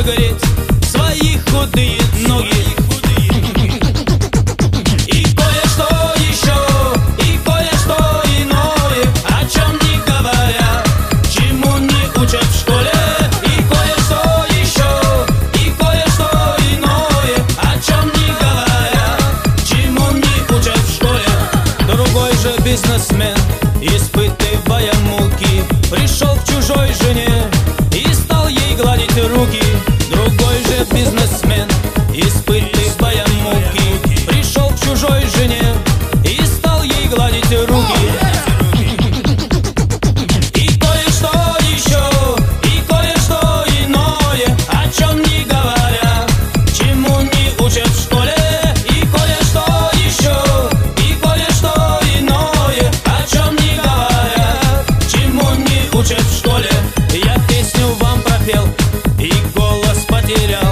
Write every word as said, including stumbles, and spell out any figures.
погреть свои худые ноги. И кое-что еще, и кое-что иное, о чем не говорят, чему не учат в школе. И кое-что еще, и кое-что иное, о чем не говорят, чему не учат в школе. Другой же бизнесмен, испытывая муки, пришел к чужой жене и стал ей гладить руки. Другой же бизнесмен, испытывая муки, пришел к чужой жене и стал ей гладить руки. И кое-что еще, и кое-что иное, о чем не говорят, чему не учат в школе. И кое-что еще, и кое-что иное, о чем не говорят, чему не учат в школе. Я песню вам пропел и голос потерял,